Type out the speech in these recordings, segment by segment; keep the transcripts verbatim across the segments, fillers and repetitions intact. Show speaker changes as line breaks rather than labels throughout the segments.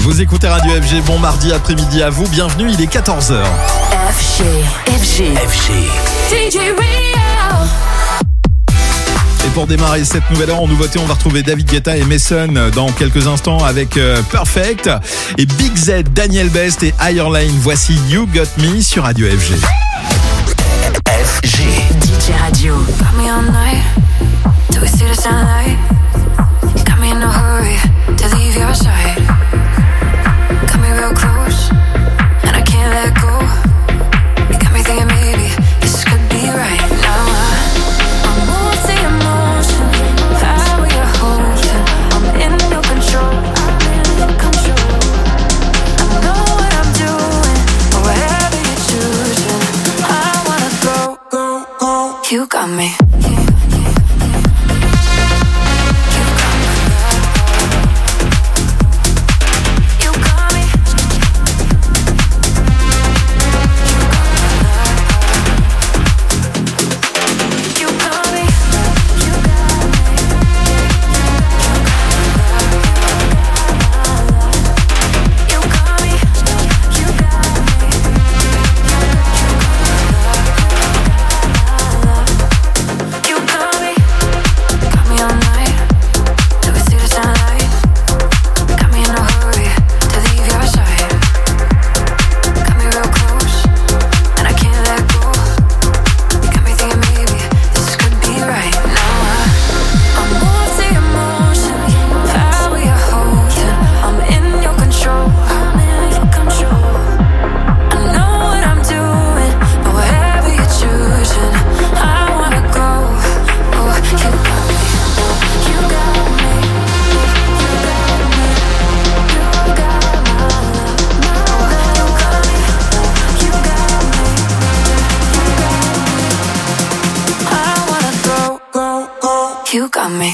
Vous écoutez Radio F G, bon mardi après-midi à vous, bienvenue, il est quatorze heures.
F G, F G,
F G.
D J Radio.
Et pour démarrer cette nouvelle heure en nouveauté, on va retrouver David Guetta et Mason dans quelques instants avec euh, Perfect. Et Big Z, Daniel Best et Higher Line. Voici You Got Me sur Radio F G.
F G. D J Radio. Got me all night. Do we see the sunlight? Got me in a hurry to leave your side. Got me real close, and I can't let go. You got me thinking maybe this could be right now. I'm moved to emotion, power you're holding. I'm in your control, I'm in your control. I know what I'm doing, but whatever you're choosing, I wanna go, go, go. You got me. You got me.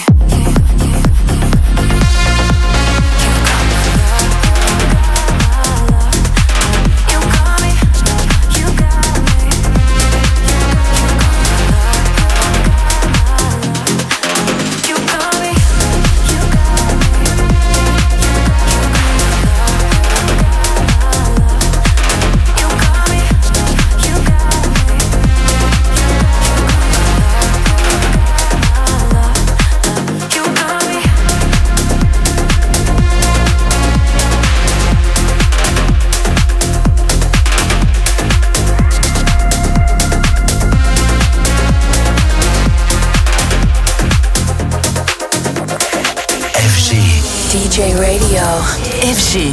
D J Radio, F G.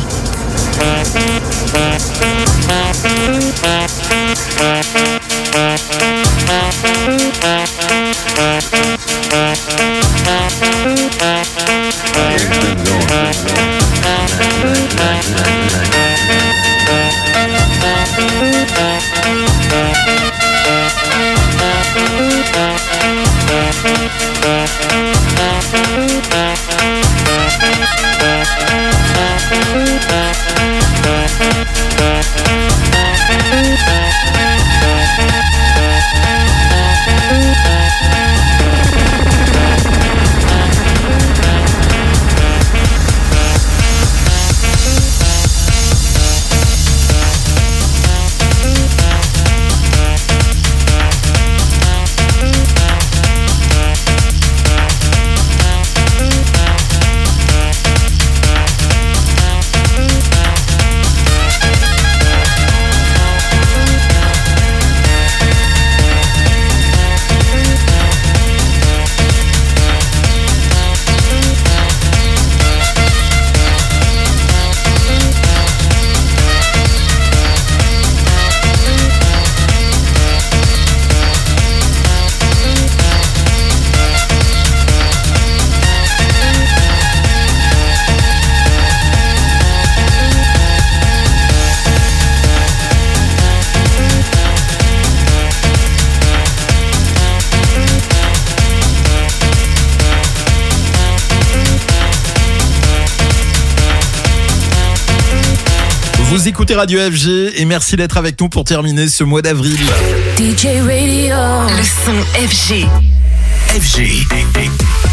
Vous écoutez Radio F G et merci d'être avec nous pour terminer ce mois d'avril.
D J Radio, le son F G.
F G.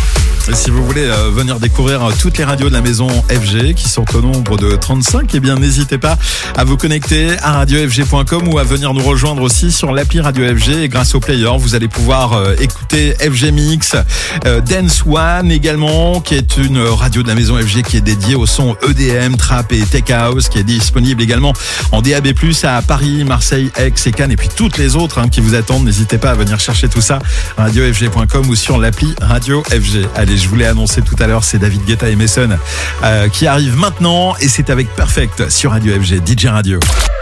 Et si vous voulez euh, venir découvrir euh, toutes les radios de la maison F G qui sont au nombre de trente-cinq, eh bien n'hésitez pas à vous connecter à radio f g point com ou à venir nous rejoindre aussi sur l'appli Radio F G. Et grâce au player, vous allez pouvoir euh, écouter F G Mix, euh, Dance One également, qui est une radio de la maison F G qui est dédiée au son E D M, Trap et Tech House, qui est disponible également en D A B plus, à Paris, Marseille, Aix et Cannes, et puis toutes les autres hein, qui vous attendent. N'hésitez pas à venir chercher tout ça, radio f g point com ou sur l'appli Radio F G. Allez, je vous l'ai annoncé tout à l'heure, c'est David Guetta et Mason euh, qui arrivent maintenant, et c'est avec Perfect sur Radio F G, D J Radio.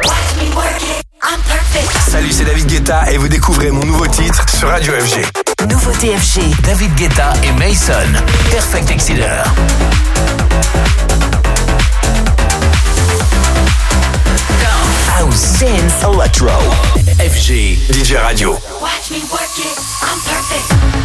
Salut, c'est David Guetta et vous découvrez mon nouveau titre sur Radio F G.
Nouveauté F G.
David Guetta et Mason, Perfect Exciter. House,
Dance,
Electro, F G, D J Radio.
Watch me work it, I'm perfect.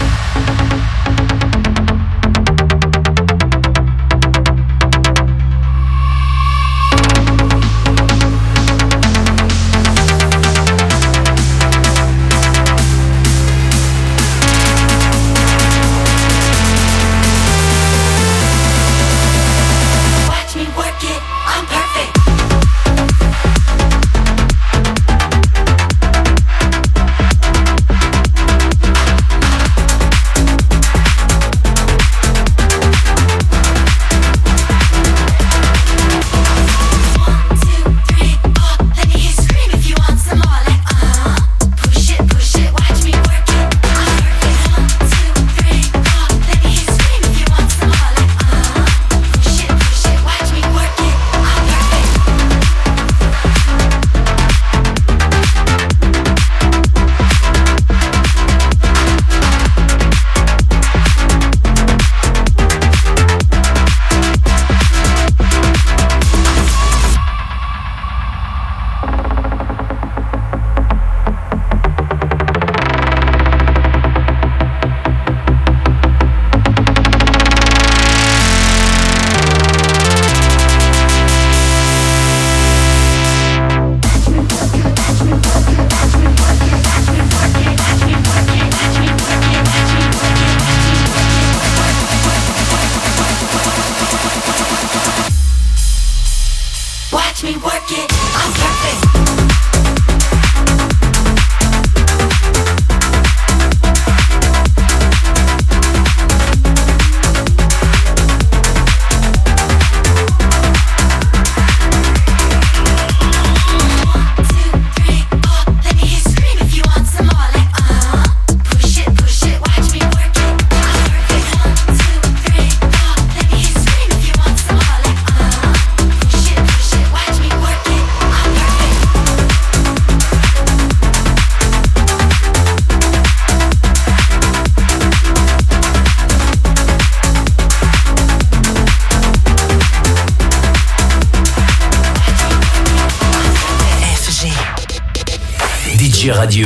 Radio.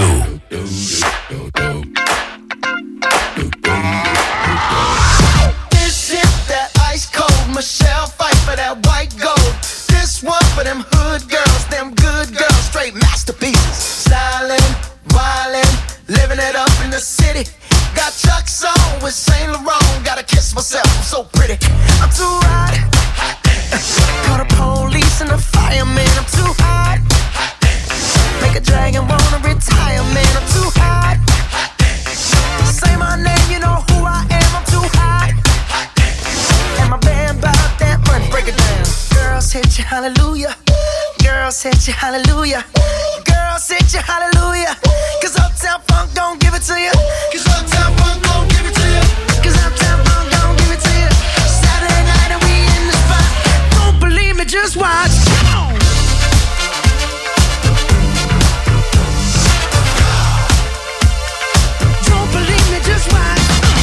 This is that ice cold Michelle fight for that white gold. This one for them hood girls, them good girls, straight masterpieces. Styling, wildin', living it up in the city. Got Chuck's on with Saint Laurent. Gotta kiss myself, I'm so pretty. I'm too hot. Call the police and the fireman. I'm too hot. Make a dragon wanna retire, man. I'm too hot. Say my name, you know who I am. I'm too hot. And my band bought that money. Break it down. Girls hit you, hallelujah. Girls hit you, hallelujah. Girls hit you, hallelujah. Cause Uptown Funk don't give it to you. Cause Uptown Funk don't give it to you. Cause Uptown Funk don't give it to you. Saturday night and we in the spot. Don't believe me, just watch. Just watch.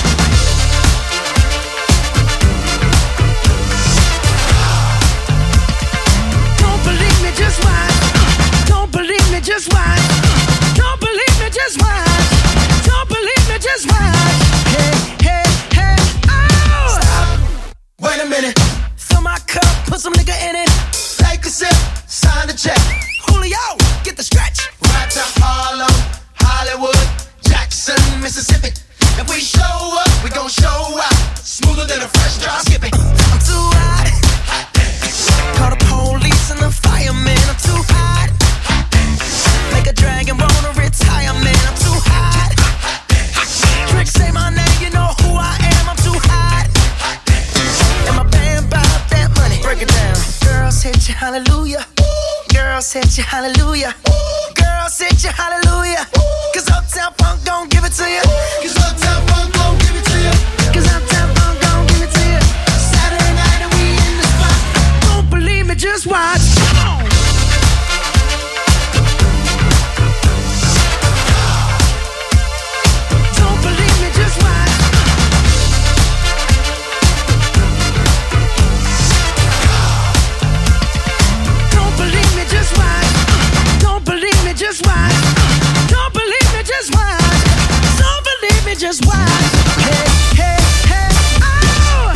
Don't believe me, just watch. Don't believe me, just watch. Don't believe me, just watch. Don't believe me, just watch. Hey, hey, hey, oh! Stop. Wait a minute. Fill my cup, put some nigga in it. Take a sip, sign the check. Julio, get the stretch. Right to Harlem, Hollywood, Jackson, Mississippi. If we show up, we gon' show out. Smoother than a fresh drop. Skip it. I'm too hot. Call the police and the fireman. I'm too hot. Make a dragon wanna retire, man. I'm too hot. Trick say my name, you know who I am. I'm too hot. And my band bought that money. Break it down. Girls hit you, hallelujah. Girls hit you, hallelujah. Girls hit you, hallelujah. Cause Uptown Funk gon' give it to you. Cause Uptown Funk gon' give it to you. Cause Uptown Funk gon' give it to you. Saturday night and we in the spot. Don't believe me, just watch. Come on. Don't believe me, just watch. Don't believe me, just watch. Don't believe me, just watch. Don't believe me, just watch. Don't believe me, just watch. Hey, hey, hey, oh!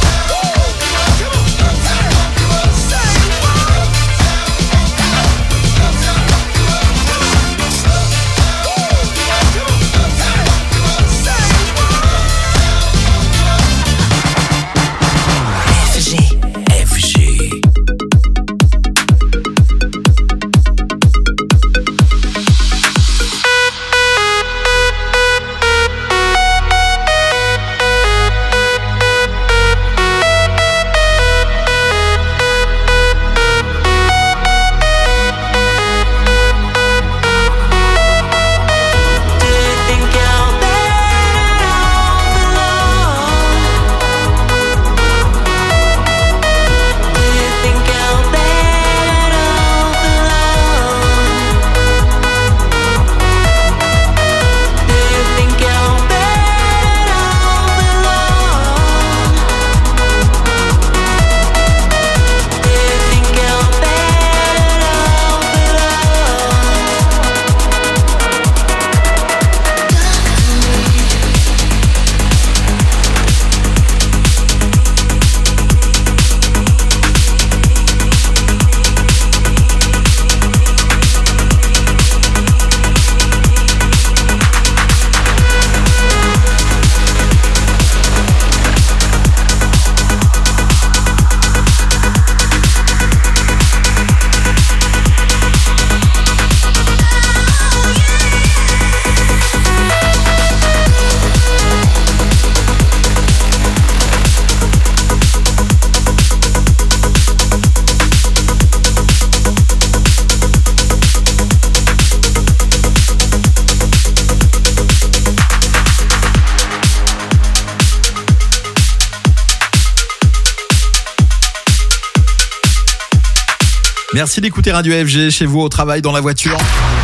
F G. F G.
Merci d'écouter Radio F G chez vous, au travail, dans la voiture.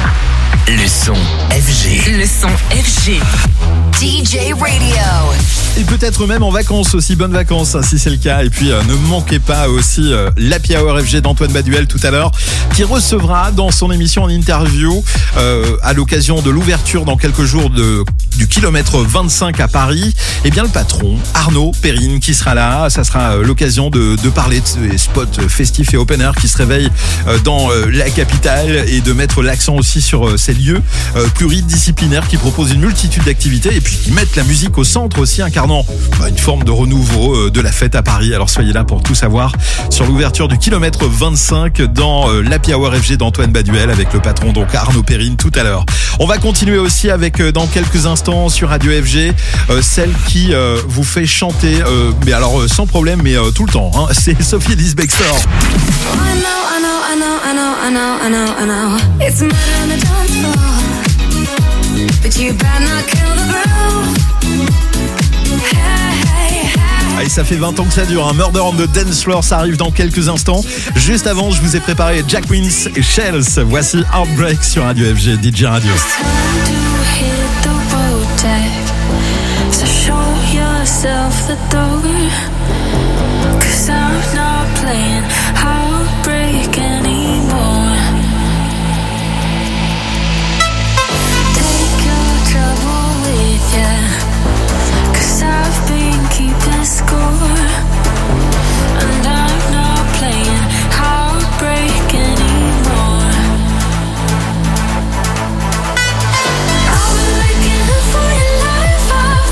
Le son F G.
Le son F G. D J Radio.
Et peut-être même en vacances aussi, bonnes vacances si c'est le cas. Et puis euh, ne manquez pas aussi euh, l'Happy Hour F G d'Antoine Baduel tout à l'heure, qui recevra dans son émission en interview euh, à l'occasion de l'ouverture dans quelques jours de, du kilomètre vingt-cinq à Paris, et bien le patron Arnaud Perrine qui sera là. Ça sera euh, l'occasion de, de parler de ces spots festifs et open air qui se réveillent euh, dans euh, la capitale, et de mettre l'accent aussi sur euh, ces lieux euh, pluridisciplinaires qui proposent une multitude d'activités et puis qui mettent la musique au centre aussi, incarnant bah, une forme de renouveau euh, de la fête à Paris. Alors soyez là pour tout savoir sur l'ouverture du kilomètre vingt-cinq dans euh, l'Happy Hour F G d'Antoine Baduel avec le patron donc Arnaud Perrine tout à l'heure. On va continuer aussi avec euh, dans quelques instants sur Radio F G euh, celle qui euh, vous fait chanter euh, mais alors euh, sans problème mais euh, tout le temps hein. C'est Sophie Elise Bextor.
I know, I know, I know, I know, I know, I know, I know. It's murder on the dance floor, but you better not kill the groove. Hey, hey, hey.
Et ça fait vingt ans que ça dure, un Murder on the Dance Floor, ça arrive dans quelques instants. Juste avant, je vous ai préparé Jack Wins et Shells. Voici Heartbreak sur Radio F G, D J Radio.
So show yourself the door, 'cause I'm not playing heartbreak anymore. Take your trouble with ya, 'cause I've been keeping score, and I'm not playing heartbreak anymore. I've been looking for your life.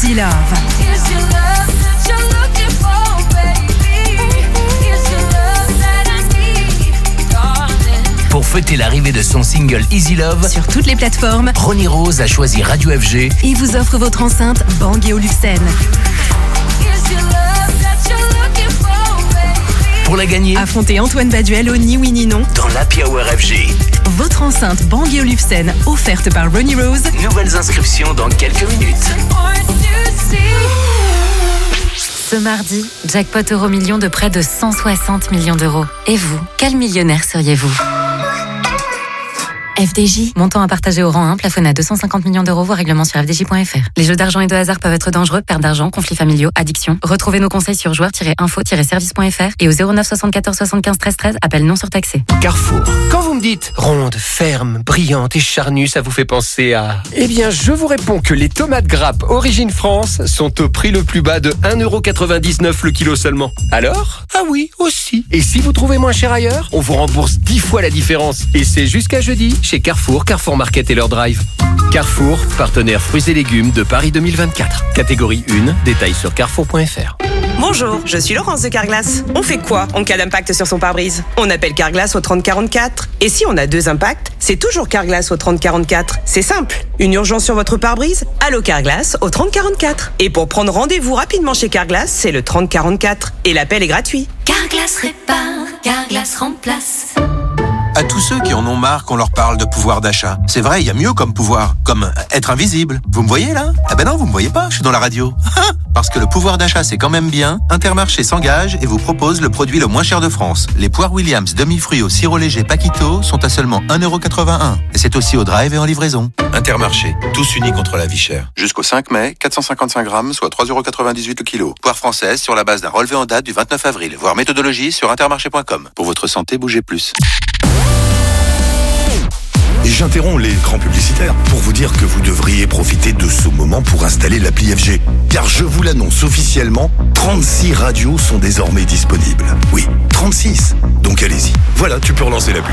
Easy Love.
Pour fêter l'arrivée de son single Easy Love,
Sur toutes les plateformes,
Ronnie Rose a choisi Radio F G
et vous offre votre enceinte Bang et Olufsen.
pour la gagner.
Affrontez Antoine Baduel au Ni Oui Ni Non
Dans l'Happy Hour F G.
Votre enceinte Bang et Olufsen offerte par Ronnie Rose.
Nouvelles inscriptions dans quelques minutes.
Ce mardi, jackpot euro million de près de cent soixante millions d'euros. Et vous, quel millionnaire seriez-vous ? F D J, montant à partager au rang un, plafonné à deux cent cinquante millions d'euros, voire règlement sur f d j point f r. Les jeux d'argent et de hasard peuvent être dangereux, perte d'argent, conflits familiaux, addiction. Retrouvez nos conseils sur joueurs tiret info tiret service point f r et au zéro neuf soixante-quatorze soixante-quinze treize treize, appel non surtaxé.
Carrefour. Quand vous me dites ronde, ferme, brillante et charnue, ça vous fait penser à... Eh bien, je vous réponds que les tomates grappes Origine France sont au prix le plus bas de un euro quatre-vingt-dix-neuf le kilo seulement. Alors ? Ah oui, aussi. Et si vous trouvez moins cher ailleurs, on vous rembourse dix fois la différence. Et c'est jusqu'à jeudi chez Carrefour, Carrefour Market et leur drive. Carrefour, partenaire fruits et légumes de Paris deux mille vingt-quatre. Catégorie un, détails sur carrefour point f r.
Bonjour, je suis Laurence de Carglass. On fait quoi en cas d'impact sur son pare-brise ? On appelle Carglass au trente quarante-quatre. Et si on a deux impacts, c'est toujours Carglass au trente quarante-quatre. C'est simple. Une urgence sur votre pare-brise ? Allô Carglass au trente quarante-quatre. Et pour prendre rendez-vous rapidement chez Carglass, c'est le trente quarante-quatre. Et l'appel est gratuit.
Carglass répare, Carglass remplace.
À tous ceux qui en ont marre qu'on leur parle de pouvoir d'achat. C'est vrai, il y a mieux comme pouvoir, comme être invisible. Vous me voyez là ? Ah ben non, vous me voyez pas, je suis dans la radio. Parce que le pouvoir d'achat c'est quand même bien, Intermarché s'engage et vous propose le produit le moins cher de France. Les poires Williams demi-fruits au sirop léger Paquito sont à seulement un euro quatre-vingt-un. Et c'est aussi au drive et en livraison. Intermarché, tous unis contre la vie chère. Jusqu'au cinq mai, quatre cent cinquante-cinq grammes, soit trois euros quatre-vingt-dix-huit le kilo. Poire française sur la base d'un relevé en date du vingt-neuf avril. Voir méthodologie sur intermarché point com. Pour votre santé, bougez plus.
Et j'interromps l'écran publicitaire pour vous dire que vous devriez profiter de ce moment pour installer l'appli F G. Car je vous l'annonce officiellement, trente-six radios sont désormais disponibles. Oui, trente-six. Donc allez-y. Voilà, tu peux relancer la pub.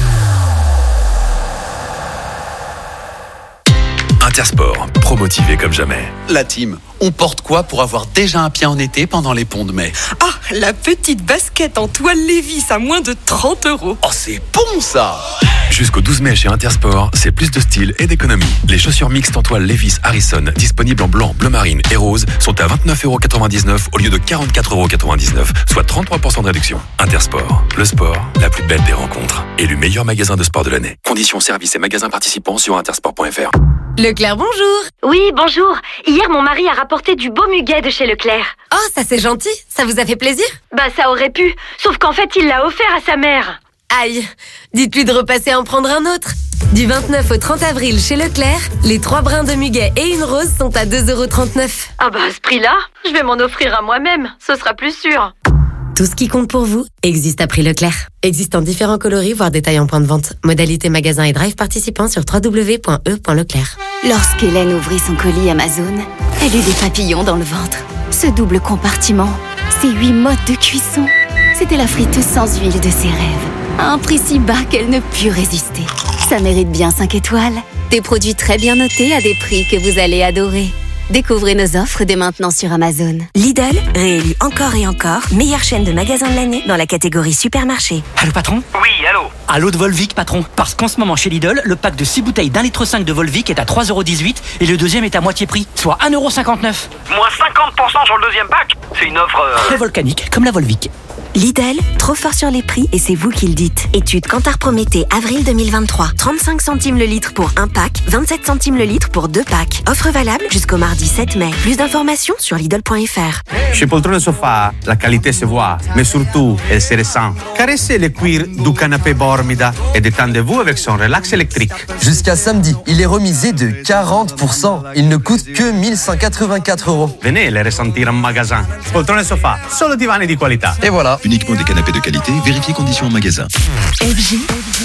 Intersport, pro-motivé comme jamais.
La team, on porte quoi pour avoir déjà un pied en été pendant les ponts de mai ?
Ah, la petite basket en toile Lévis à moins de trente euros.
Oh, c'est bon ça !
Jusqu'au douze mai chez Intersport, c'est plus de style et d'économie. Les chaussures mixtes en toile Levi's Harrison, disponibles en blanc, bleu marine et rose, sont à vingt-neuf euros quatre-vingt-dix-neuf au lieu de quarante-quatre euros quatre-vingt-dix-neuf, soit trente-trois pour cent de réduction. Intersport, le sport, la plus belle des rencontres. Élu meilleur magasin de sport de l'année. Conditions, services et magasins participants sur intersport point f r.
Leclerc, bonjour.
Oui, bonjour. Hier, mon mari a rapporté du beau muguet de chez Leclerc.
Oh, ça c'est gentil. Ça vous a fait plaisir ?
Bah, ça aurait pu. Sauf qu'en fait, il l'a offert à sa mère.
Aïe, dites-lui de repasser en prendre un autre. Du vingt-neuf au trente avril chez Leclerc, les trois brins de muguet et une rose sont à deux euros trente-neuf.
Ah bah à ce prix-là, je vais m'en offrir à moi-même, ce sera plus sûr.
Tout ce qui compte pour vous existe à prix Leclerc. Existe en différents coloris, voire détails en point de vente. Modalité magasin et drive participants sur w w w point e point leclerc.
Lorsqu'Hélène ouvrit son colis Amazon, elle eut des papillons dans le ventre. Ce double compartiment, ces huit modes de cuisson, c'était la friteuse sans huile de ses rêves. À un prix si bas qu'elle ne put résister. Ça mérite bien cinq étoiles. Des produits très bien notés à des prix que vous allez adorer. Découvrez nos offres dès maintenant sur Amazon.
Lidl, réélu encore et encore, meilleure chaîne de magasins de l'année dans la catégorie supermarché.
Allô patron ?
Oui, allô.
Allô de Volvic patron. Parce qu'en ce moment chez Lidl, le pack de six bouteilles d'un litre cinq de Volvic est à trois euros dix-huit et le deuxième est à moitié prix, soit un euro cinquante-neuf.
Moins cinquante pour cent sur le deuxième pack. C'est une offre... Euh...
Très volcanique, comme la Volvic.
Lidl, trop fort sur les prix et c'est vous qui le dites. Étude Kantar Prométhée, avril deux mille vingt-trois. trente-cinq centimes le litre pour un pack, vingt-sept centimes le litre pour deux packs. Offre valable jusqu'au mardi sept mai. Plus d'informations sur Lidl point f r.
Chez Poltrone Sofa, la qualité se voit, mais surtout, elle se ressent. Caressez le cuir du canapé Bormida et détendez-vous avec son relax électrique.
Jusqu'à samedi, il est remisé de quarante pour cent. Il ne coûte que mille cent quatre-vingt-quatre euros.
Venez les ressentir en magasin. Poltrone Sofa, solo divani di qualità.
Et voilà.
Uniquement des canapés de qualité, vérifiez conditions en magasin.
F G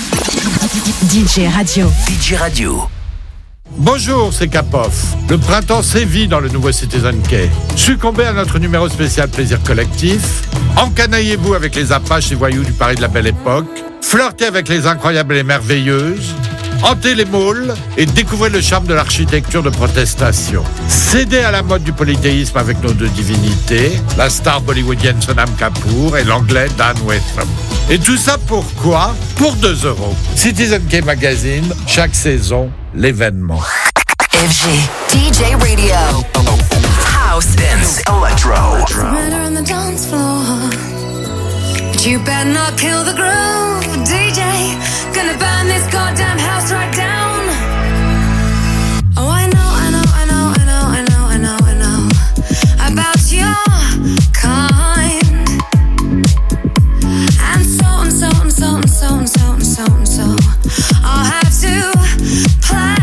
D J Radio.
D J Radio.
Bonjour, c'est Capoff. Le printemps sévit dans le nouveau Citizen Quai. Succombez à notre numéro spécial Plaisir Collectif. Encanaillez-vous avec les apaches et voyous du Paris de la Belle Époque. Flirtez avec les incroyables et merveilleuses. hantez les malls et découvrez le charme de l'architecture de protestation. Cédez à la mode du polythéisme avec nos deux divinités, la star bollywoodienne Sonam Kapoor et l'anglais Dan Wetham. Et tout ça pourquoi? Pour deux euros. Citizen K Magazine, chaque saison, l'événement.
F G D J Radio. House, dance, electro.
Murder on the dance floor. But you better not kill the groove, D J. Gonna burn this goddamn house right down. Oh, I know, I know, I know, I know, I know, I know, I know about your kind. And so and so and so and so and so and so and so I'll have to play.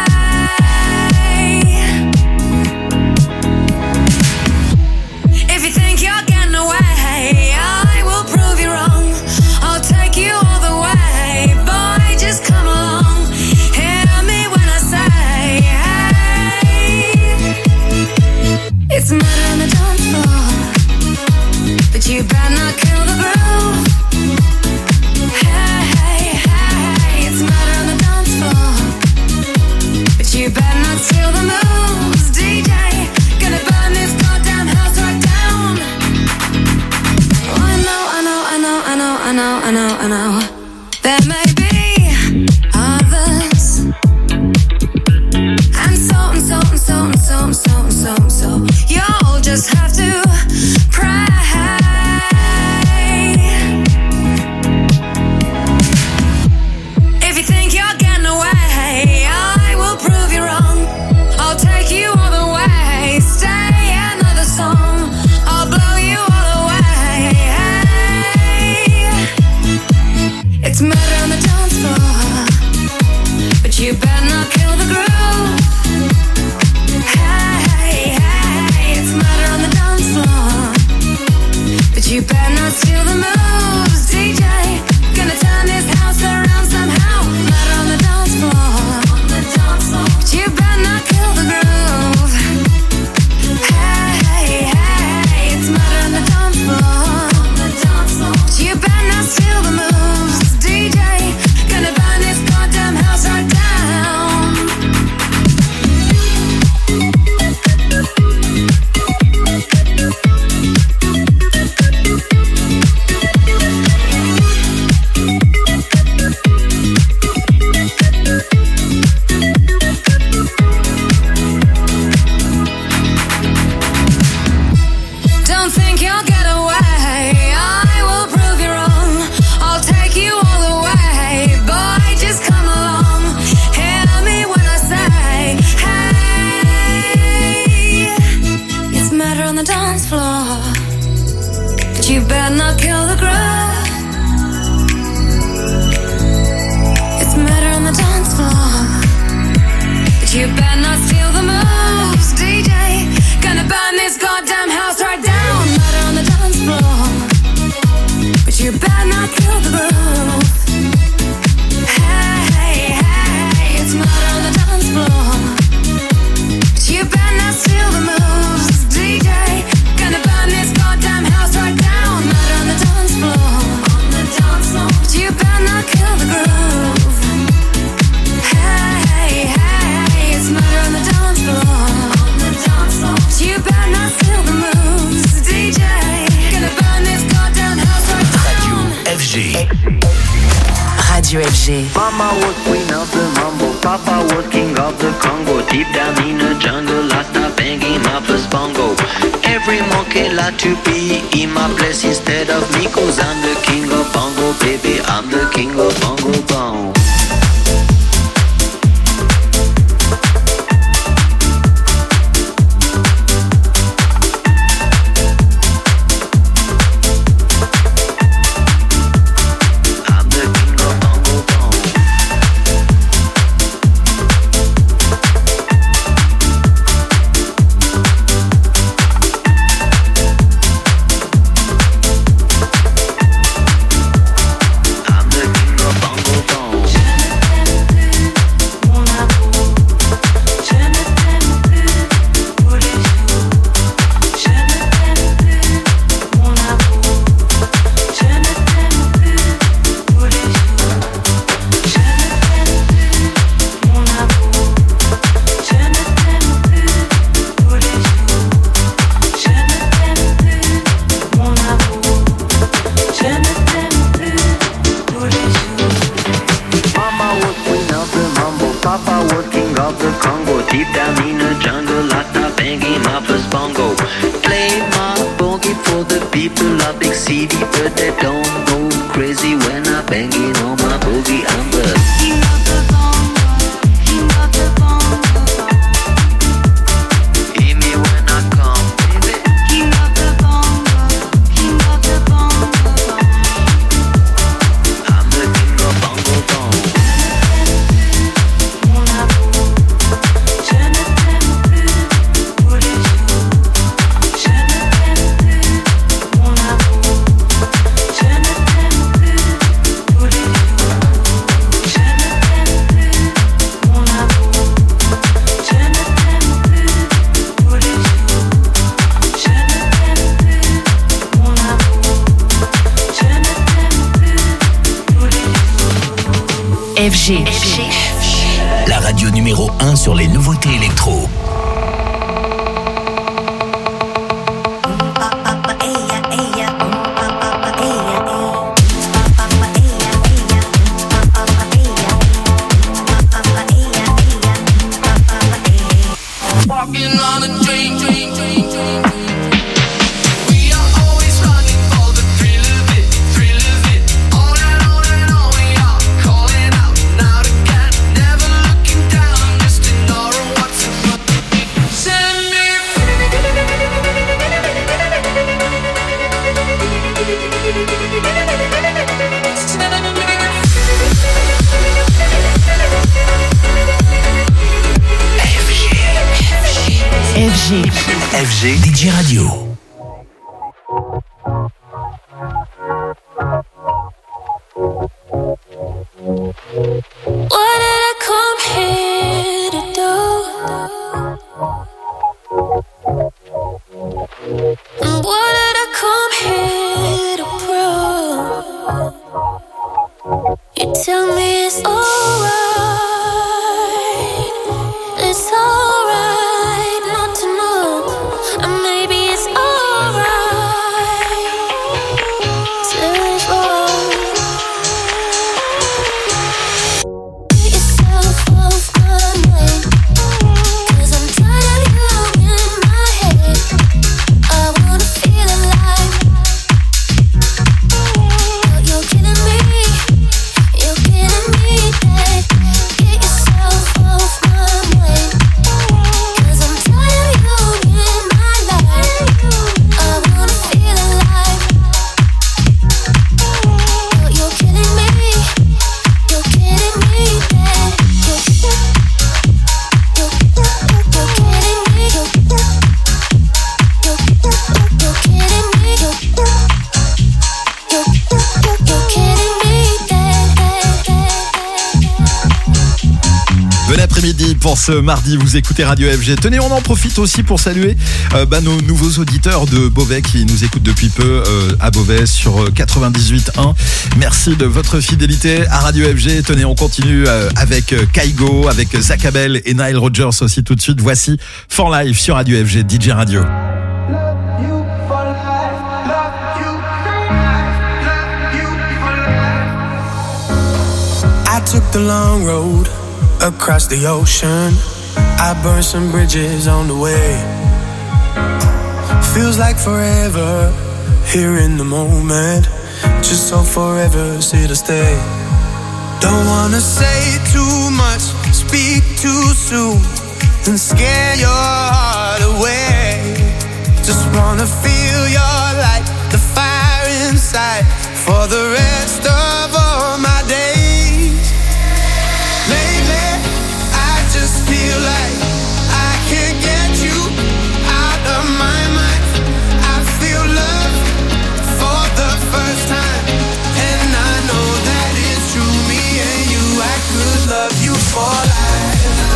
If you think you're getting away, I will prove you wrong. I'll take you all the way. Boy, just come along. Hear me when I say, hey. It's murder on the dance floor, but you better not kill the groove. Hey, hey, hey. It's murder on the dance floor, but you better not steal the moves, D J. Gonna burn this goddamn house right down. Oh, I know, I know, I know, I know, I know, I know, I know. There may be others, and so and so and so and so and so and so and so. You'll just have to pray. If you think you're getting away, I will prove you wrong. I'll take you all the way. Stay another song. I'll blow you all away. It's murder on the dance floor, but you better not kill the groove. Hey, hey, it's murder on the dance floor, but you better not steal the moves, D J. Gonna turn this house around somehow. Murder on the dance floor, but you better not kill the groove. Hey, hey, it's murder on the dance floor, but you better not steal the moves, D J. Gonna burn this goddamn house right down. Don't think you'll get away. I will prove you wrong. I'll take you all the way. Boy, just come along. Hear me when I say, hey. It's murder on the dance floor, but you better not kill the groove. It's murder on the dance floor, but you better not steal the moves, D J. Gonna burn this goddamn house right down. Murder on the dance floor, but you better not kill the groove. Hey, hey, it's murder on the dance floor, but you better not steal the moves, D J. Gonna burn this goddamn house right down. Murder on the dance floor, but you better not kill the groove. Hey, hey, it's murder on the dance floor, but you better not steal the moves, D J. Gonna burn this goddamn house right down.
F G.
Radio F G.
Mama was queen of the mambo, Papa was king of the Congo. Deep down in the jungle, I started banging my first bongo. Every monkey like to be in my place instead of me, 'cause I'm the king of bongo, baby. I'm the king of bongo bong. I'm the king of
F G. F G.
La radio numéro un sur les nouveautés électro.
Walking on a train, train, train, train.
F G.
F G D J Radio.
What did I come here to do? And what did I come here to prove? You tell me it's alright, it's alright not to know, and maybe it's alright to fall. Get yourself off my mind, 'cause I'm tired of you in my head. I wanna feel alive, but you're killing me, you're killing me dead. Get yourself off my mind, 'cause I'm tired of you in my life. I wanna feel alive, but you're killing me, you're killing me dead. You're, you're, you're, you're killing me, you're, you're, you're, you're killing me, you're, you're, you're, you're killing me dead,
Bon après-midi pour ce mardi, vous écoutez Radio F G. Tenez, on en profite aussi pour saluer euh, bah, nos nouveaux auditeurs de Beauvais qui nous écoutent depuis peu euh, à Beauvais sur quatre-vingt-dix-huit un. Merci de votre fidélité à Radio F G. Tenez, on continue euh, avec euh, Kaigo, avec Zach Abel et Nile Rodgers aussi tout de suite. Voici For Life sur Radio F G, D J Radio.
I took the long road across the ocean. I burned some bridges on the way. Feels like forever here in the moment. Just so forever's here to stay. Don't wanna say too much, speak too soon, and scare your heart away. Just wanna feel your light, the fire inside, for the rest of all my days. Lately, I just feel like I can't get you out of my mind. I feel love for the first time, and I know that it's true. Me and you, I could love you for life.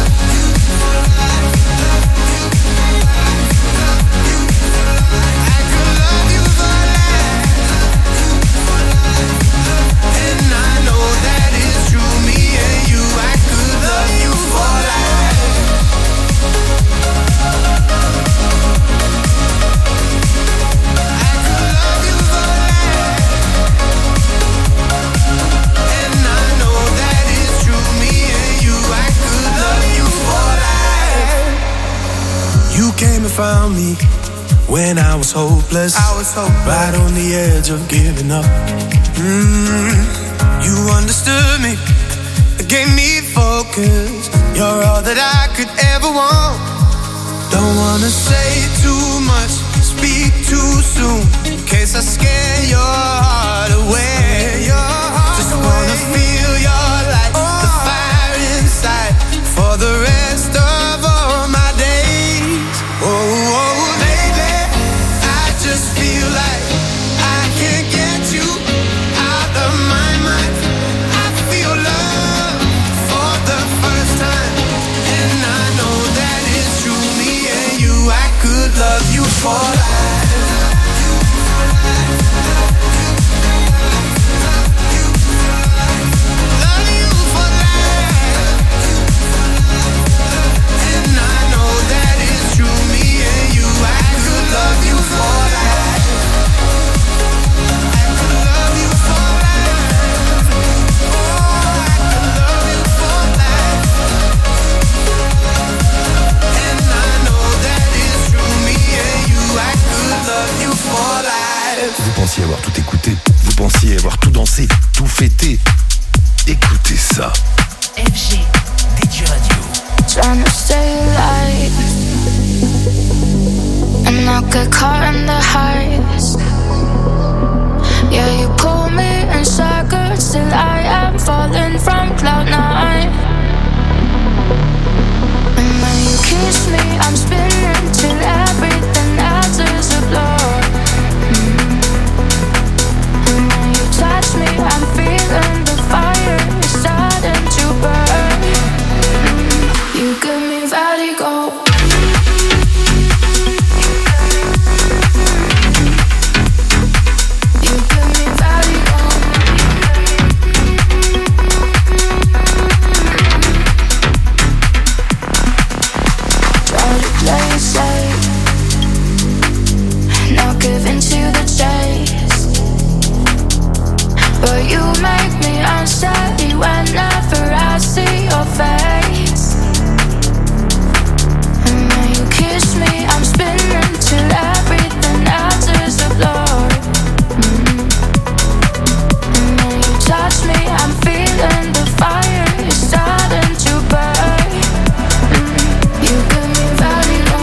I could love you for life, and I know that it's true. Me and you, I could love you for life. I could love you for life, and I know that it's true. Me and you, I could love you for life. You came and found me when I was hopeless. I was hopeless, right on the edge of giving up. Mm, you understood me, gave me focus. You're all that I could ever want. Don't wanna say too much, speak too soon, in case I scare your heart away. Just wanna feel your light, the fire inside, for the rest of all my days. Oh, oh, baby, I just feel like I can't get you out of my mind. I feel love for the first time, and I know that it's true. Me and you, I could love you for life. Love you for life.
pensiez avoir tout écouté. Vous pensiez avoir tout dansé, tout fêté. Écoutez ça.
F G, D J Radio.
Trying to stay alive, and not get caught in the highs. Yeah, you pull me in circles till I am falling from cloud nine. And when you kiss me, I'm spinning till everything else is a blur. Mm. And when you touch me, I'm feeling the fire is starting to burn. Mm. You give me vertigo. But you make me unsteady whenever I see your face. And when you kiss me, I'm spinning till everything else is a blur. Mm. And when you touch me, I'm feeling the fire is starting to burn. Mm. You give me vertigo.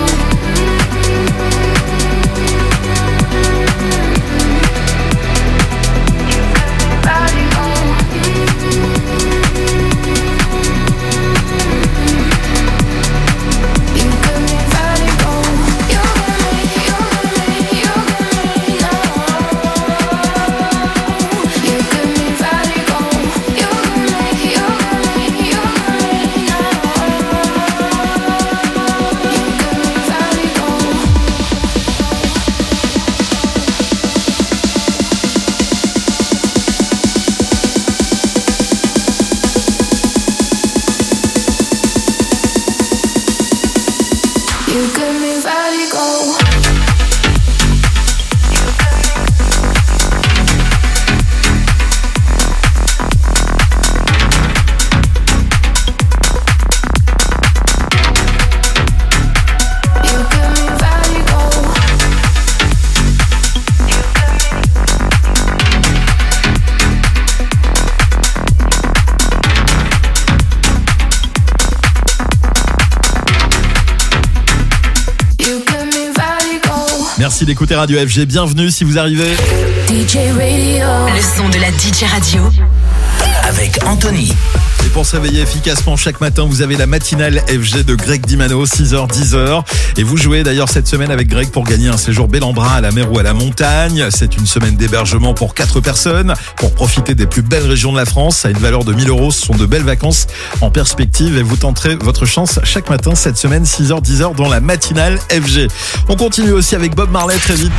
Merci d'écouter Radio F G, bienvenue si vous arrivez.
D J Radio. Le son de la D J Radio.
Avec Anthony.
Et pour se réveiller efficacement chaque matin, vous avez la matinale F G de Greg Dimano, six heures dix heures. Et vous jouez d'ailleurs cette semaine avec Greg pour gagner un séjour bel en bras à la mer ou à la montagne. C'est une semaine d'hébergement pour quatre personnes pour profiter des plus belles régions de la France. À une valeur de mille euros, ce sont de belles vacances en perspective et vous tenterez votre chance chaque matin cette semaine, six heures dix heures dans la matinale F G. On continue aussi avec Bob Marley très vite.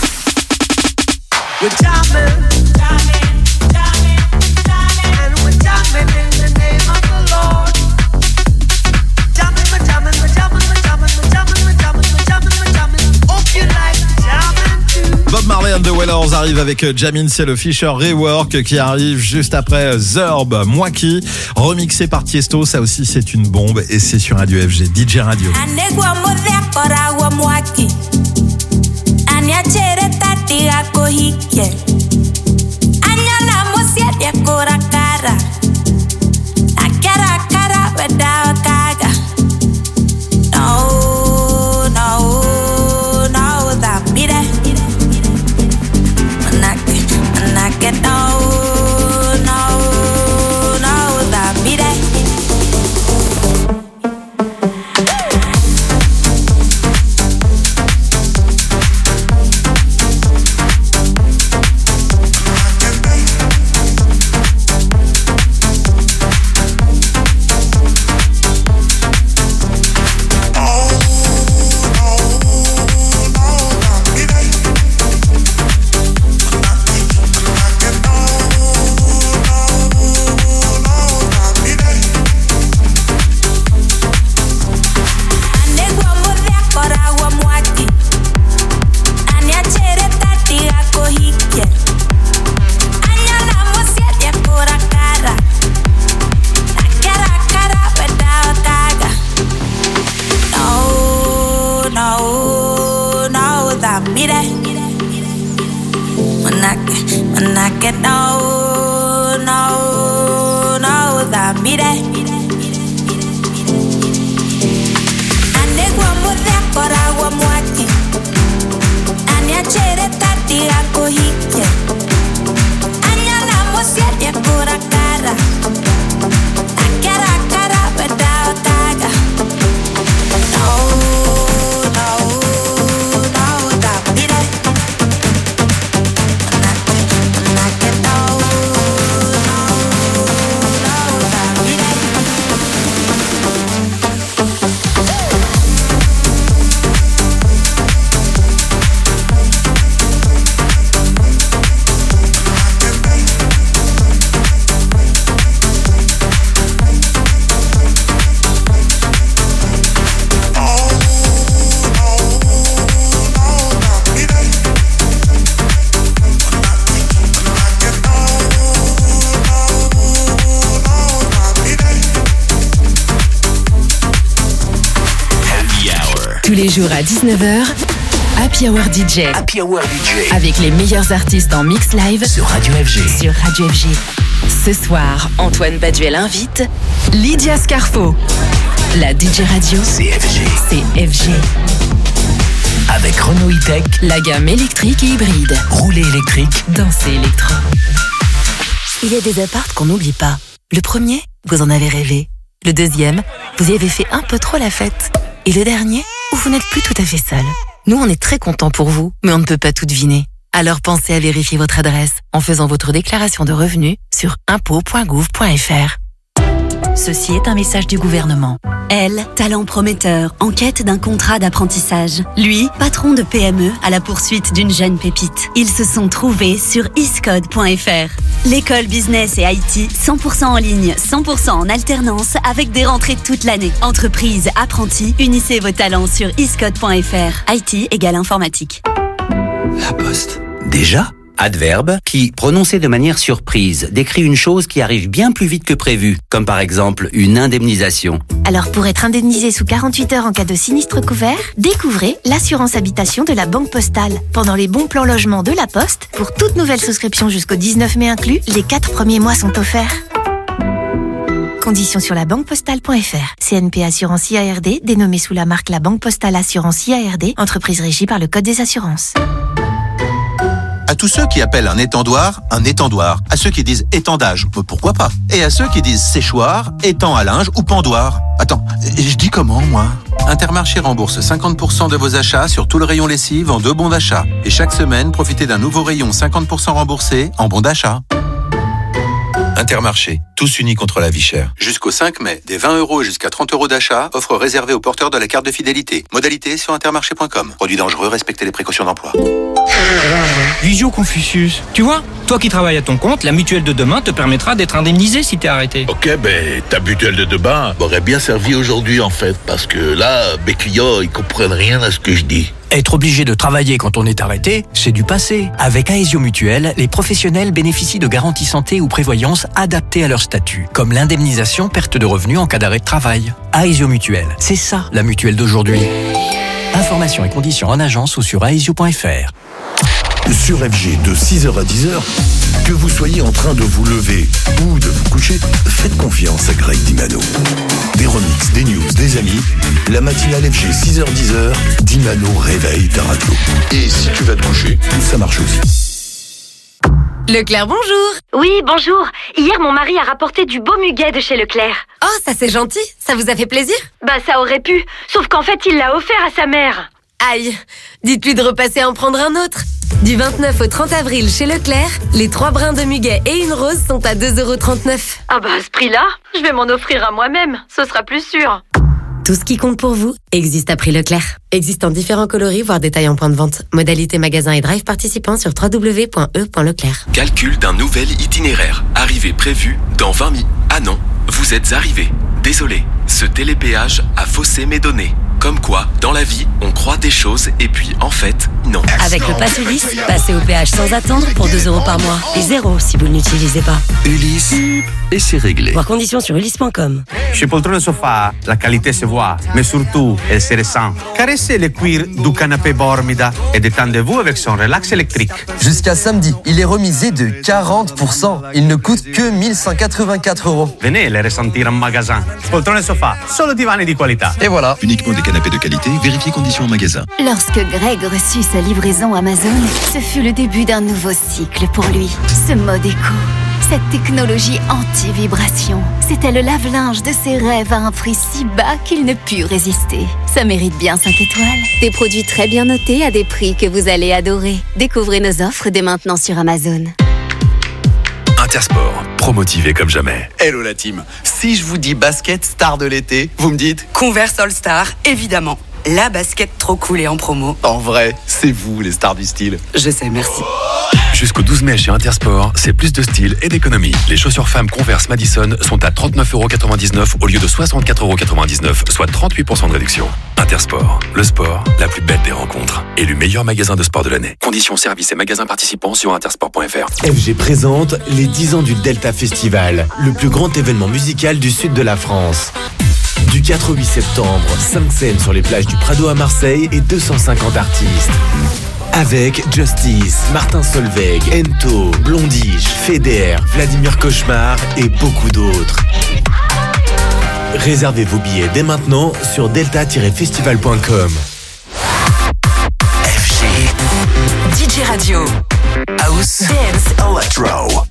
Bob Marley and the Wailers arrive avec Jamin, c'est le Fisher Rework qui arrive juste après Zurb, Mwaki, remixé par Tiesto, ça aussi c'est une bombe et c'est sur Radio F G, D J Radio.
when I get, when I get no, no, no, without me there. Anegwamo dhakora wa mwake, anyachere tati yako hike, anyala mosiete kura kara, akara kara bedao taga. No.
Tous les jours à dix-neuf heures, Happy Hour D J.
Happy Hour D J.
Avec les meilleurs artistes en mix live
sur Radio F G.
Sur Radio F G. Ce soir, Antoine Baduel invite Lydia Scarfo. La D J radio,
c'est F G.
C'est F G.
Avec Renault E-Tech,
la gamme électrique et hybride.
Rouler électrique,
danser électro.
Il y a des apparts qu'on n'oublie pas. Le premier, vous en avez rêvé. Le deuxième, vous y avez fait un peu trop la fête. Et le dernier, où vous n'êtes plus tout à fait seul. Nous, on est très contents pour vous, mais on ne peut pas tout deviner. Alors pensez à vérifier votre adresse en faisant votre déclaration de revenus sur impôts point gouv point f r.
Ceci est un message du gouvernement. Elle, talent prometteur, en quête d'un contrat d'apprentissage. Lui, patron de P M E à la poursuite d'une jeune pépite. Ils se sont trouvés sur iscode point f r. L'école business et I T, cent pour cent en ligne, cent pour cent en alternance, avec des rentrées toute l'année. Entreprise, apprentis, unissez vos talents sur iscode point f r. I T égale informatique.
La Poste. Déjà ? Adverbe qui, prononcé de manière surprise, décrit une chose qui arrive bien plus vite que prévu, comme par exemple une indemnisation.
Alors pour être indemnisé sous quarante-huit heures en cas de sinistre couvert, découvrez l'assurance habitation de la Banque Postale. Pendant les bons plans logement de la Poste, pour toute nouvelle souscription jusqu'au dix-neuf mai inclus, les quatre premiers mois sont offerts. Conditions sur la banque postale point f r. C N P Assurance I A R D, dénommée sous la marque La Banque Postale Assurance I A R D, entreprise régie par le Code des assurances.
À tous ceux qui appellent un étendoir, un étendoir. À ceux qui disent étendage, pourquoi pas. Et à ceux qui disent séchoir, étang à linge ou pendoir. Attends, je dis comment, moi ? Intermarché rembourse cinquante pour cent de vos achats sur tout le rayon lessive en deux bons d'achat. Et chaque semaine, profitez d'un nouveau rayon cinquante pour cent remboursé en bons d'achat. Intermarché, tous unis contre la vie chère. Jusqu'au cinq mai, des vingt euros jusqu'à trente euros d'achat, offre réservée aux porteurs de la carte de fidélité. Modalité sur intermarché point com. Produit dangereux, respectez les précautions d'emploi.
Visio Confucius. Tu vois, toi qui travailles à ton compte, la mutuelle de demain te permettra d'être indemnisé si t'es arrêté.
Ok, ben ta mutuelle de demain m'aurait bien servi aujourd'hui en fait, parce que là, mes clients, ils comprennent rien à ce que je dis.
Être obligé de travailler quand on est arrêté, c'est du passé. Avec Aesio Mutuelle, les professionnels bénéficient de garanties santé ou prévoyance adaptées à leur statut, comme l'indemnisation perte de revenus en cas d'arrêt de travail. Aesio Mutuelle, c'est ça la mutuelle d'aujourd'hui. Informations et conditions en agence ou sur aesio point f r.
Sur F G, de six heures à dix heures, que vous soyez en train de vous lever ou de vous coucher, faites confiance à Greg Dimano. Des remixes, des news, des amis, la matinale F G six heures dix heures, Dimano réveille ta radio. Et si tu vas te coucher, ça marche aussi.
Leclerc, bonjour.
Oui, bonjour. Hier, mon mari a rapporté du beau muguet de chez Leclerc.
Oh, ça c'est gentil. Ça vous a fait plaisir?
Bah, ça aurait pu. Sauf qu'en fait, il l'a offert à sa mère.
Aïe, dites-lui de repasser en prendre un autre. Du vingt-neuf au trente avril chez Leclerc, les trois brins de muguet et une rose sont à deux euros trente-neuf.
Ah bah à ce prix-là, je vais m'en offrir à moi-même, ce sera plus sûr.
Tout ce qui compte pour vous existe à prix Leclerc. Existe en différents coloris, voire détails en point de vente. Modalité magasin et drive participants sur w w w point e point leclerc.
Calcul d'un nouvel itinéraire. Arrivée prévue dans vingt minutes. Ah non, vous êtes arrivé. Désolé, ce télépéage a faussé mes données. Comme quoi, dans la vie, on croit des choses et puis en fait,
non.
Avec le Pass Ulysse, passez au péage sans attendre pour deux euros par mois. Et zéro si vous ne l'utilisez pas.
Ulysse, et c'est réglé.
Voir conditions sur ulysse point com.
Chez Poltrone Sofa, la qualité se voit, mais surtout, elle se ressent. Caressez le cuir du canapé Bormida et détendez-vous avec son relax électrique.
Jusqu'à samedi, il est remisé de quarante pour cent. Il ne coûte que mille cent quatre-vingt-quatre euros.
Venez les ressentir en magasin. Poltrone Sofa, solo divani di qualità.
Et voilà.
Uniquement des canapés de qualité, vérifiez conditions en magasin.
Lorsque Greg reçut sa livraison Amazon, ce fut le début d'un nouveau cycle pour lui. Ce mode éco, cette technologie anti-vibration, c'était le lave-linge de ses rêves à un prix si bas qu'il ne put résister. Ça mérite bien cinq étoiles. Des produits très bien notés à des prix que vous allez adorer. Découvrez nos offres dès maintenant sur Amazon.
Intersport, promotivé comme jamais.
Hello la team. Si je vous dis basket star de l'été, vous me dites
Converse All Star, évidemment. La basket trop cool et en promo.
En vrai, c'est vous les stars du style.
Je sais, merci.
Jusqu'au douze mai chez Intersport, c'est plus de style et d'économie. Les chaussures femmes Converse Madison sont à trente-neuf euros quatre-vingt-dix-neuf au lieu de soixante-quatre euros quatre-vingt-dix-neuf, soit trente-huit pour cent de réduction. Intersport, le sport, la plus belle des rencontres. Élu meilleur magasin de sport de l'année. Conditions, services et magasins participants sur intersport point f r.
F G présente les dix ans du Delta Festival, le plus grand événement musical du sud de la France. Du quatre au huit septembre, cinq scènes sur les plages du Prado à Marseille et deux cent cinquante artistes. Avec Justice, Martin Solveig, Ento, Blondige, Feder, Vladimir Cauchemar et beaucoup d'autres. Réservez vos billets dès maintenant sur delta tiret festival point com.
F G D J Radio House Dance Electro.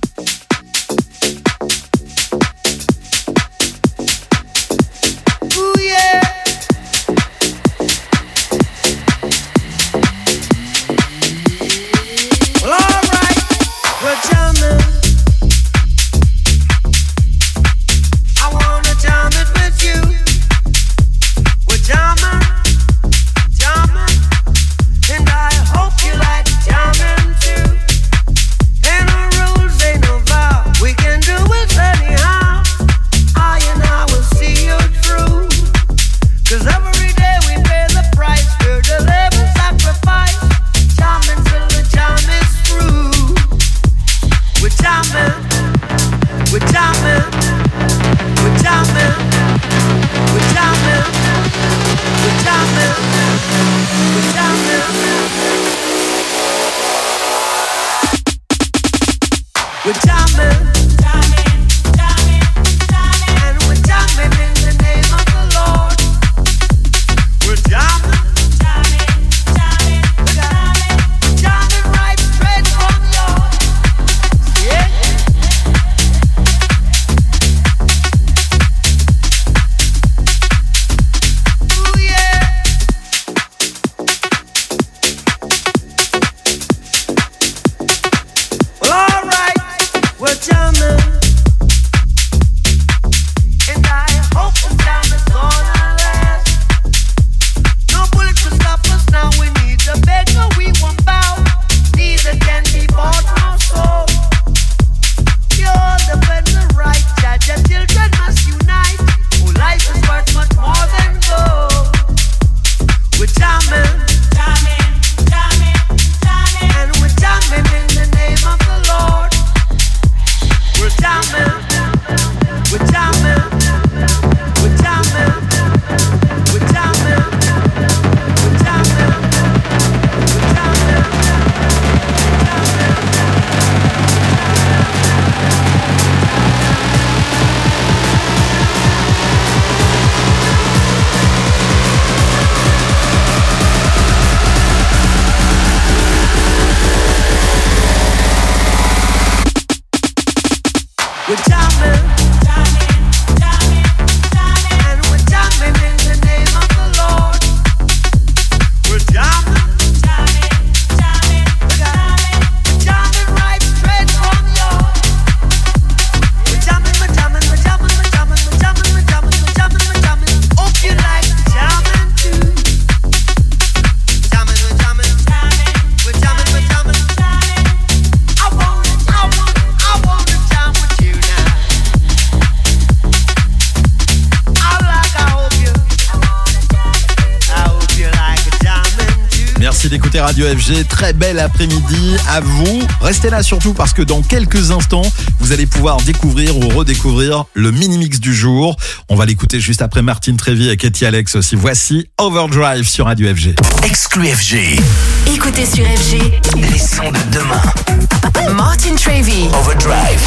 Merci d'écouter Radio F G. Très bel après-midi à vous. Restez là surtout parce que dans quelques instants, vous allez pouvoir découvrir ou redécouvrir le mini-mix du jour. On va l'écouter juste après Martine Trévi et Katie Alex aussi. Voici Overdrive sur Radio F G.
Exclu F G.
Écoutez sur F G
Les sons de demain.
Martin Trévi.
Overdrive.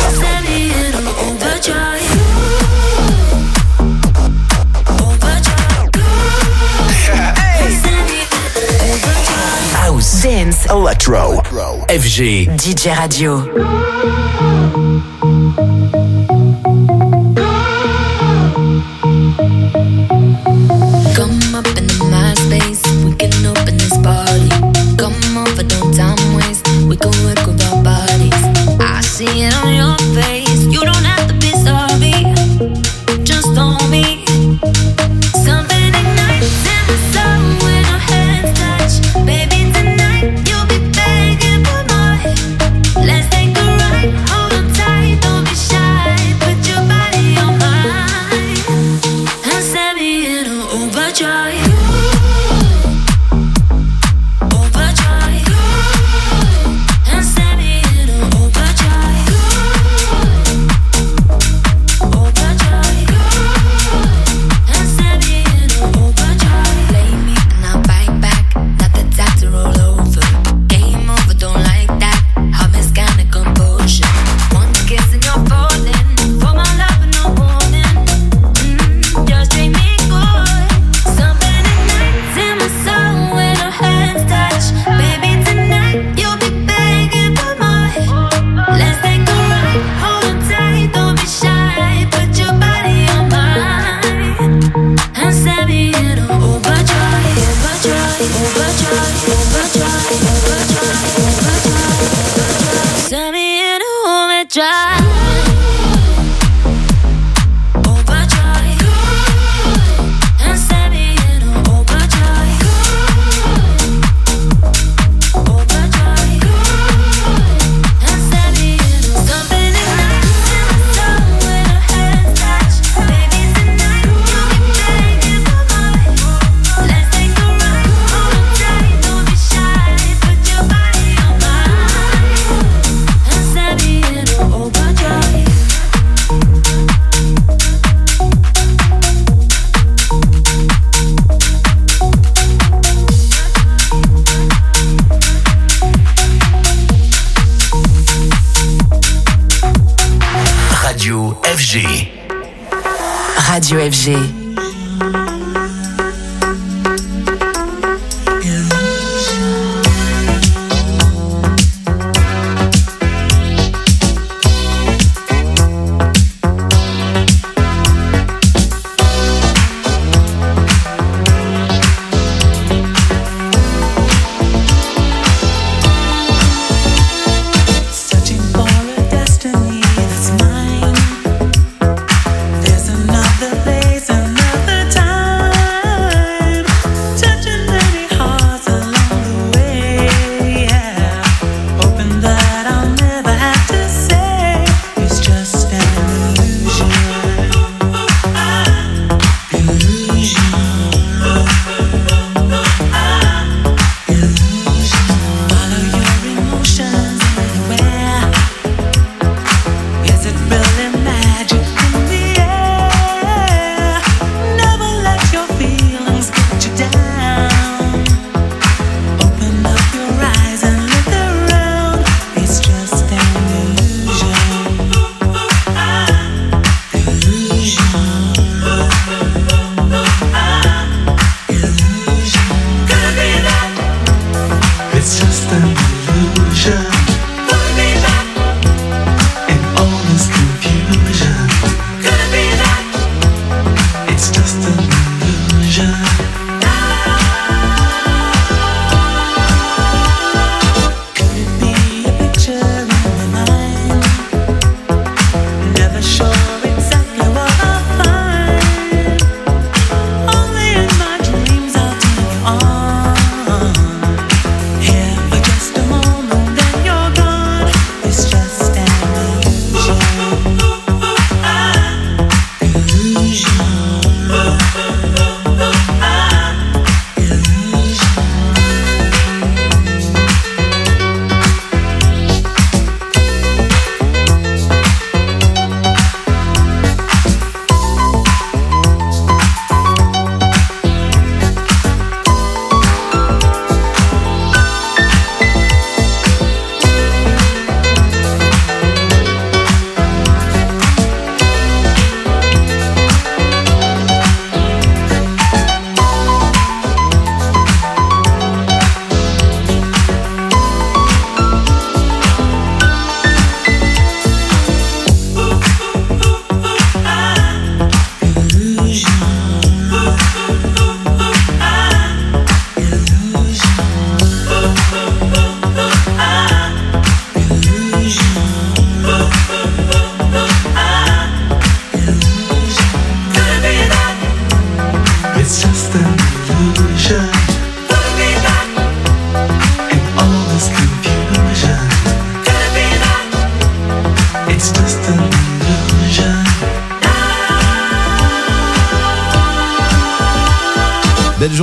House, Dance,
Electro, F G,
D J Radio.
Come up in the MySpace, we can open this party. Come over, don't time waste, we can work with our bodies. I see it on your face, you don't have to be sorry. Just on me. Something ignites in the sun when our hands touch. Baby, tonight you'll be begging for more. Let's take a ride, hold on tight, don't be shy. Put your body on mine and set me in an overdrive. Overdrive. And set me in an overdrive. Overdrive. And set me in an overdrive. Play me and I'll bite back. Not the type to roll over. Game over, don't like that. How miss kind of composure. One kiss and you're falling. For my love and no warning. Mm, just treat me good. Something ignites in my soul when our hands touch. Baby, tonight you'll be begging for more. Let's take a ride, hold on tight, don't be shy. Put your body on mine and set me in an overdrive, overdrive, overdrive, overdrive, overdrive, overdrive. Set me in an overdrive. Overdrive. And set me in an overdrive. Overdrive. And set me in a something ignites in my soul when our hands touch. Baby, tonight you'll be begging for more. Let's take a ride, hold on tight, don't be shy. Put your body on mine and set me in an overdrive.
Radio F G.
Radio F G.
Searching for a destiny that's mine. There's another place and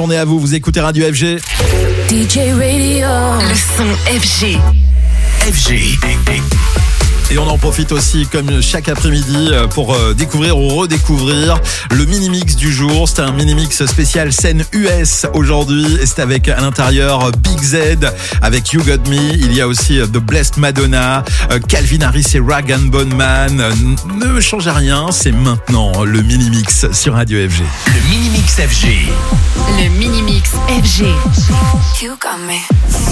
journée à vous. Vous écoutez Radio F G.
D J Radio. Le son F G.
F G.
Et on en profite aussi, comme chaque après-midi, pour découvrir ou redécouvrir le mini-mix du jour. C'est un mini-mix spécial scène U S aujourd'hui. Et c'est avec, à l'intérieur, Big Z avec You Got Me. Il y a aussi The Blessed Madonna, Calvin Harris et Rag and Bone Man. Ne changez rien, c'est maintenant le mini-mix sur Radio F G.
Le mini-mix F G.
Le mini-mix F G.
You got me.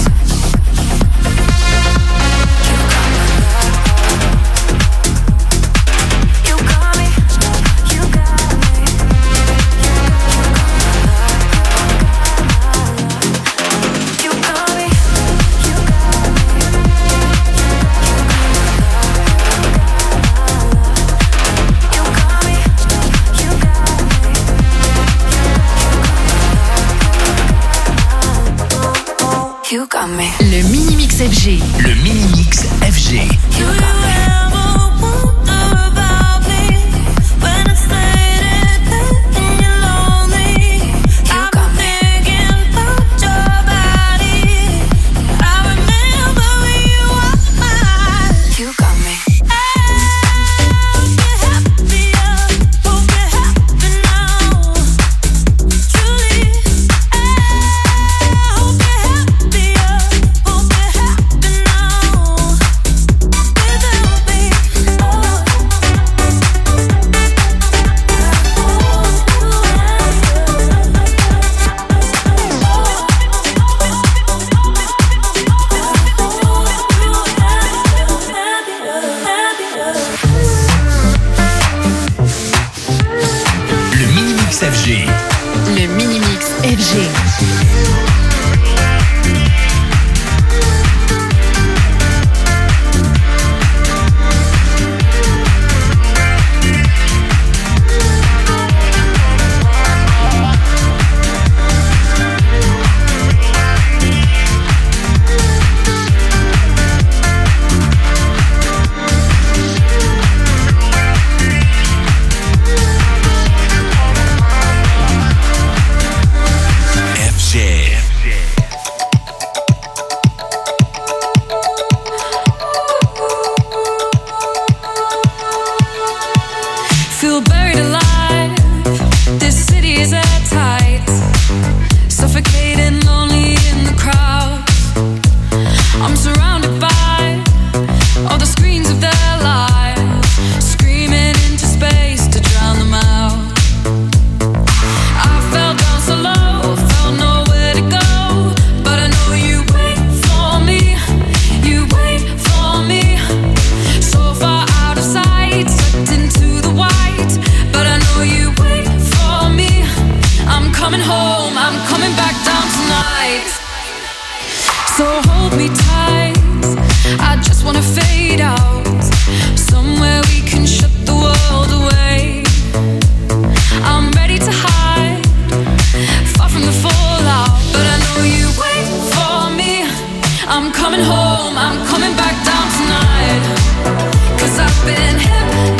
You got me.
Le mini-mix F G.
Le mini-mix F G.
You got me.
F G.
Le mini-mix F G.
Feel buried alive. This city is at tight. Suffocating, lonely in the crowd. I'm surrounded by all the screens of their lives, screaming into space to drown them out. I fell down so low, felt nowhere to go, but I know you wait for me. You wait for me. So far out of sight, sucked into the white, but I know you wait for me. I'm coming home, I'm coming back down tonight. So hold me tight, I just wanna fade out, somewhere we can shut the world away. I'm ready to hide, far from the fallout, but I know you wait for me. I'm coming home, I'm coming back down tonight, 'cause I've been hypnotized.